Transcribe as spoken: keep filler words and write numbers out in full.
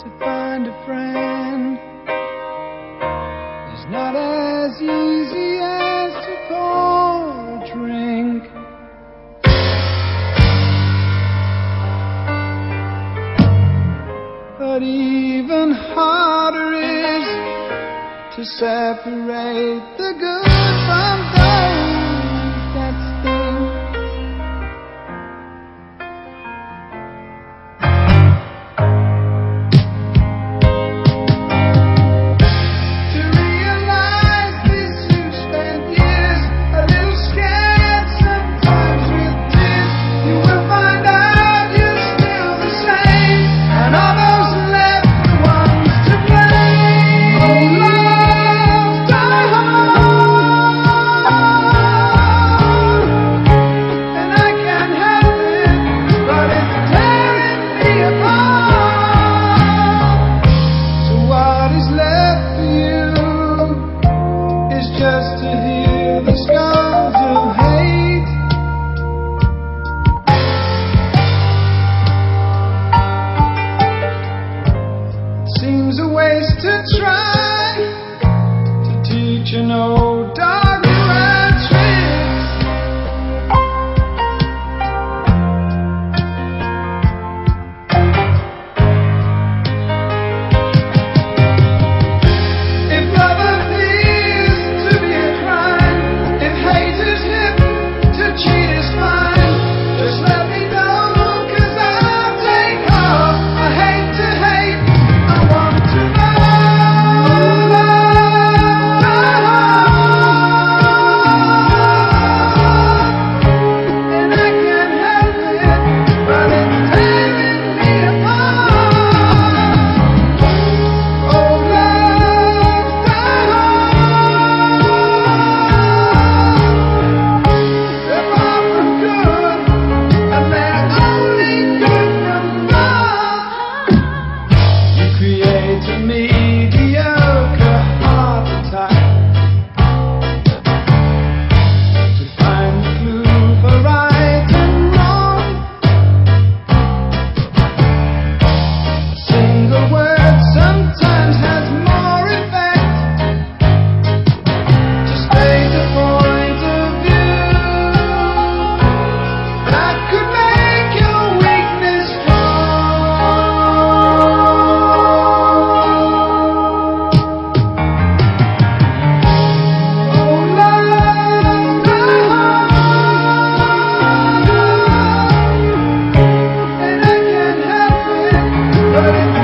to find a friend is not as easy as to pour a drink. But even harder is to separate the good from those that stink. To realize this, you spent years a little scared, sometimes with tears. You will find out you're still the same, and all those left the ones to blame. Oh, love, die hard, and I can't help it, but it's tearing me apart. So what is left for you is just to hear the scars of hate. It seems a waste to try to teach an old dog new tricks. If love appears to be a crime, if hate is hip, to cheat is fine. Just let me know, 'cause I'll take off. I hate to hate, I want to know. And I can't help it, but it's tearing me apart. Oh, love, die hard. They're far from good, and they're only good from love. You create a mediocre heart attack to find the clue for right and wrong. A single word sometimes has more effect to state a point of view that could make your weakness strong. Oh, love, die hard, and I can't help it, but it's